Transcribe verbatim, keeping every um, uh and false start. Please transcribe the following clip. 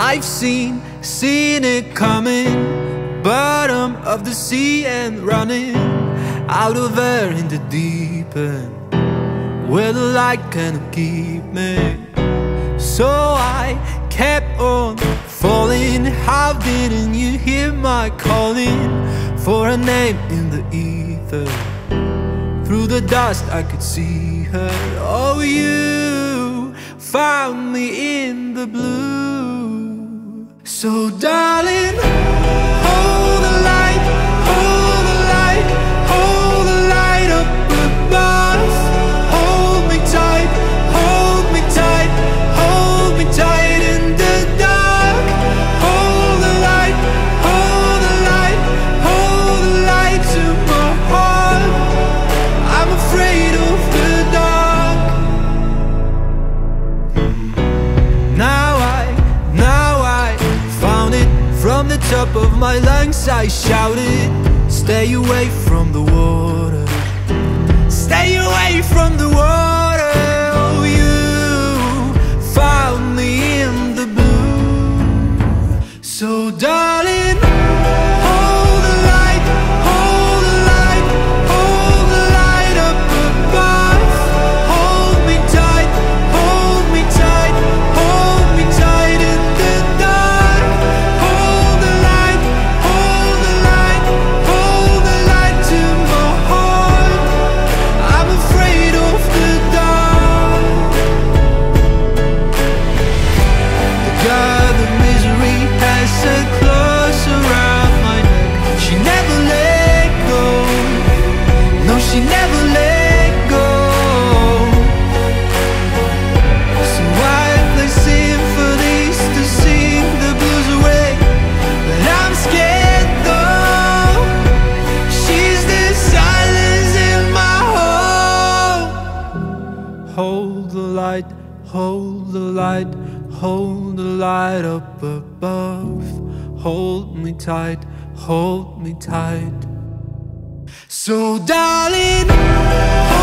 I've seen, seen it coming, bottom of the sea and running out of air in the deep end, where the light cannot keep me. So I kept on falling. How didn't you hear my calling for a name in the ether? Through the dust I could see her. Oh, you found me in the blue. So darling, hold the light, hold the light, hold the light up above. Hold me tight, hold me tight, hold me tight in the dark. Hold the light, hold the light, hold the light to my heart. I'm afraid of the dark. Now I, now I found it. From the top of my lungs I shouted, stay away from the water, stay away from the water. Oh, you found me in the blue. So darling, hold the light, hold the light, hold the light up above. Hold me tight, hold me tight, hold me tight in the dark. Hold the light, hold the light, hold the light to my heart. I'm afraid of the dark. The god of misery has a close around my neck. She never let go. No, she never let go. So I play symphonies to sing the blues away. But I'm scared though. She's the silence in my home. Hold the light, hold the light, hold the light up above. Hold me tight, hold me tight. So darling,